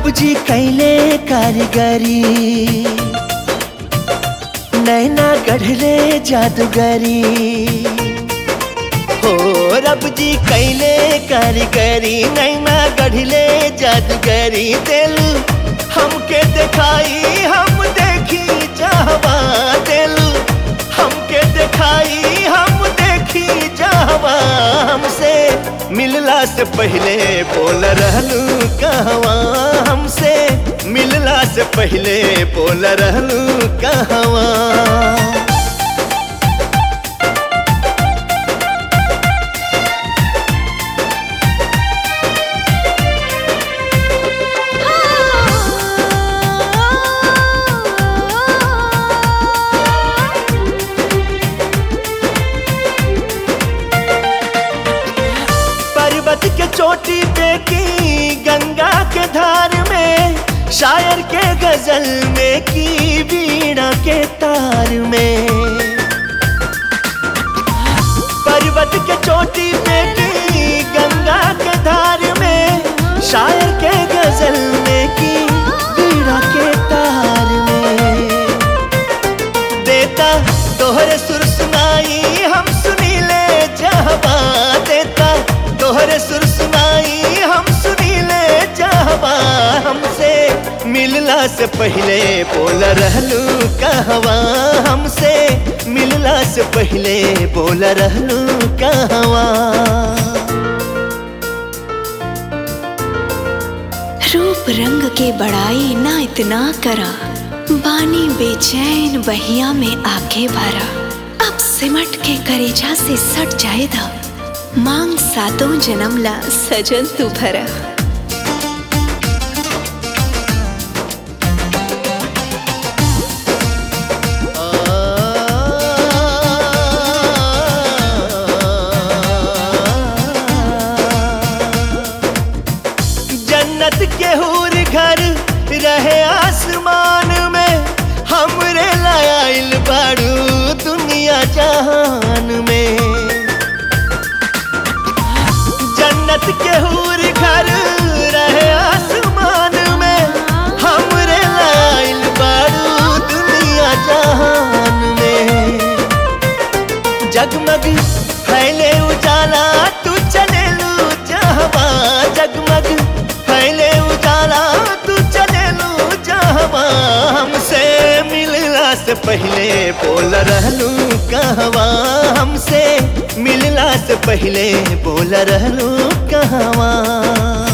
जी कैले कारीगरी, नैना गढ़ले जादूगरी। हो रब जी कैले कारीगरी, नैना गढ़ले जादूगरी। दिल हमके दिखाई हम देखी जहवा, दिल हमके दिखाई हम देखी जहवा। हमसे मिलला से पहले बोल रहलू कहवा, हमसे मिलला से पहले बोल रहलू कहवा। पर्वत के चोटी पे की गंगा के धार में, शायर के गजल में की वीणा के तार में। पर्वत के चोटी पे की गंगा के धार में, शायर के गजल में की वीणा के तार में। देता तोहरे सुर सुनाई हम सुनीले जहवा, देता तोहरे सुर सुनाई हम सुनीले जहवा। हमसे मिलला से पहले बोल रहलू कहवा, हमसे मिलला से पहले बोल रहलू कहवा। रूप रंग के बड़ाई ना इतना करा, बानी बेचैन बहिया में आके भरा। अब सिमट के करेजा से सट जाएदा, मांग सातों जन्म ला सजन तू भरा। जन्नत के हूर घर रहे आसमान में, हमरे लायल बाड़ू दुनिया जहान में। जन्नत के हूर घर रहे आसमान में, हमरे लायल बाड़ू दुनिया जहान में। जगमग फैले उजाला तू चलेलू जहवा, जगमग फैले उजाला तू चलेलू जहवा। हमसे मिलला से पहले बोल रहलू कहवा, हमसे मिलला से पहले बोल रहलू कहवा।